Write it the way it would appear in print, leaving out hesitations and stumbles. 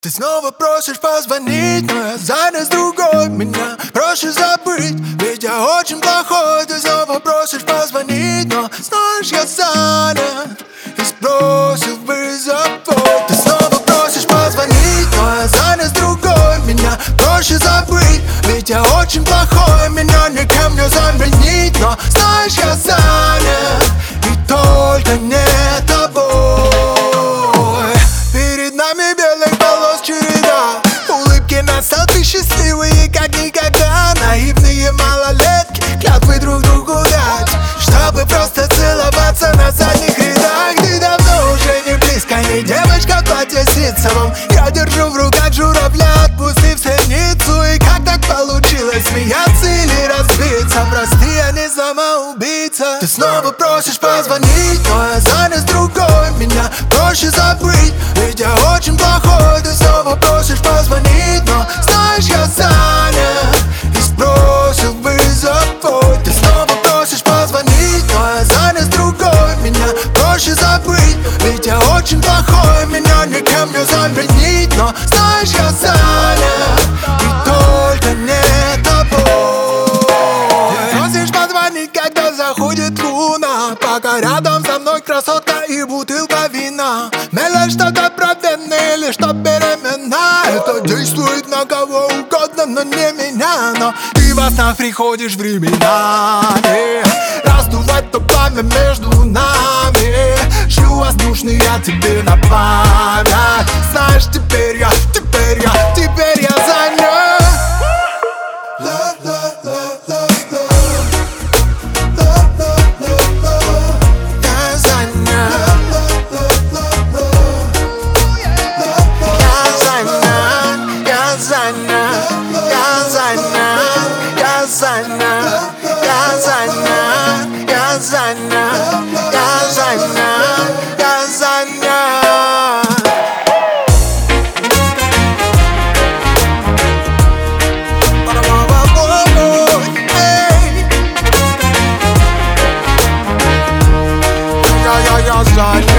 Ты снова просишь позвонить, но я занят с другой. Меня проще забыть, ведь я очень плохой. Ты снова просишь позвонить, но знаешь, я занят и сбросил вызов твой. Ты снова просишь позвонить, но я занят с другой. Меня проще забыть, ведь я очень плохой. Меня никем не заменить, но знаешь, я занят и только не тобой. Перед нами белых полос череда, улыбки на селфи счастливые, как никогда. Наивные малолетки, клятвы друг другу дать, чтобы просто целоваться на задних рядах. Ты давно уже не близко, не девочка в платье ситцевом. Я держу в руках журавля, отпустив синицу. И как так получилось, смеяться или разбиться? Прости, я не самоубийца. Ты снова просишь позвонить, но я занят с другой. Меня проще забыть, ведь я очень плохой. Ты снова просишь позвонить, но знаешь, я занят и сбросил вызов твой. Ты снова просишь позвонить, но я занят с другой. Меня проще забыть, ведь я очень плохой. Меня никем не заменить, но знаешь, я занят и только не тобой. Ты просишь позвонить, когда заходит луна, пока рядом со мной красотка и бутылка вина. Мелешь что-то про вены или что беременна. Это действует на кого угодно, но не меня. Но ты во снах приходишь временами раздувать то пламя между нами. Шлю воздушный я тебе на память. Знаешь, теперь я занят. Я занят.